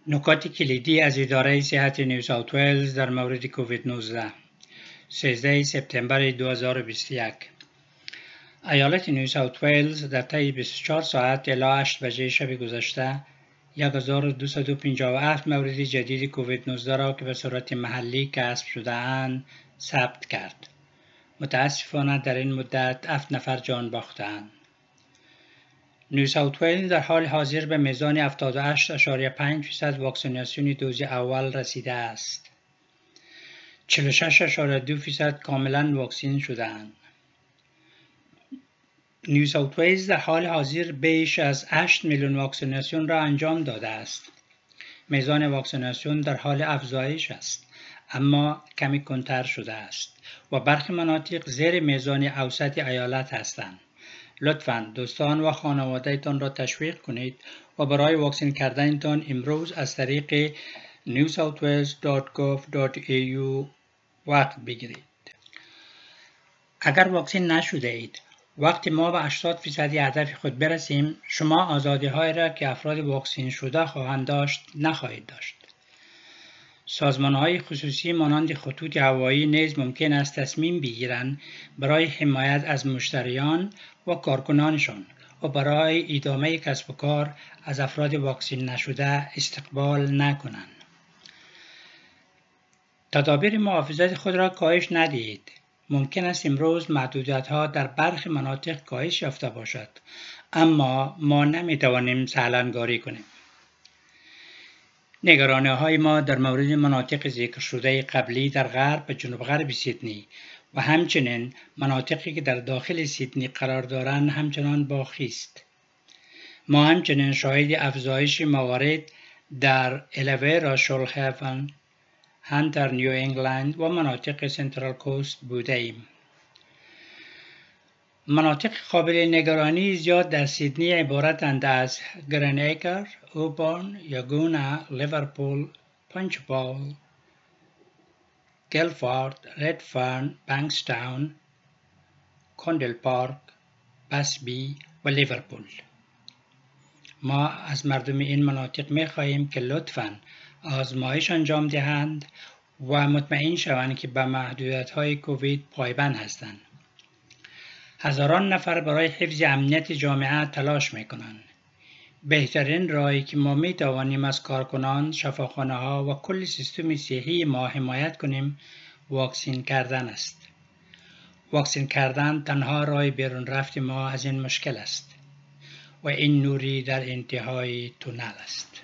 نکات کلیدی از اداره صحت نیو ساوت ولز در مورد کووید 19 13 سپتامبر 2021 ایالت نیو ساوت ولز در طی 24 ساعت الی 8 بجه شب گذشته 1257 مورد جدید کووید 19 را که به صورت محلی کشف شده‌اند ثبت کرد. متاسفانه در این مدت 7 نفر جان باختند. نیو ساوت ولز در حال حاضر به میزان 78.5% واکسیناسیون دوز اول رسیده است. 46.2% کاملا واکسین شده‌اند. نیو ساوت ولز در حال حاضر بیش از 8 میلیون واکسیناسیون را انجام داده است. میزان واکسیناسیون در حال افزایش است، اما کمی کمتر شده است و برخی مناطق زیر میزان اوسط ایالت هستند. لطفاً دوستان و خانواده‌تان را تشویق کنید و برای واکسین کردنتان امروز از طریق newsouthwales.gov.au وقت بگیرید. اگر واکسین نشده اید، وقتی ما به 80% هدف خود برسیم، شما آزادی‌هایی را که افراد واکسین شده خواهند داشت نخواهید داشت. سازمان‌های خصوصی مانند خطوط هوایی نیز ممکن است تصمیم بگیرند برای حمایت از مشتریان و کارکنانشان و برای ادامه کسب و کار از افراد واکسین نشده استقبال نکنند. تدابیر محافظت خود را کاهش ندهید. ممکن است امروز محدودیت‌ها در برخی مناطق کاهش یافته باشد، اما ما نمی‌توانیم سهل‌انگاری کنیم. نگرانی‌های ما در مورد مناطق ذکر شده قبلی در غرب و جنوب غرب سیدنی و همچنین مناطقی که در داخل سیدنی قرار دارند همچنان باقی است. ما همچنین شاهد افزایش موارد در الیویرا، شولهیفن، هانتر، نیو انگلند و مناطق سنترال کوست بوده ایم. مناطق قابل نگرانی زیاد در سیدنی عبارتند از گرینیکر، اوبورن، یاگونا، لیورپول، پنچبال، گلفورد، ردفرن، بانکستاون، کندل پارک، بسبی و لیورپول. ما از مردم این مناطق می خواهیم که لطفاً آزمایش انجام دهند و مطمئن شوند که به محدودیت‌های کووید پایبند هستند. هزاران نفر برای حفظ امنیت جامعه تلاش می‌کنند. بهترین راهی که ما می‌توانیم از کارکنان، شفاخانه‌ها و کل سیستم صحی ما حمایت کنیم، واکسین کردن است. واکسین کردن تنها راه بیرون رفت ما از این مشکل است و این نوری در انتهای تونل است.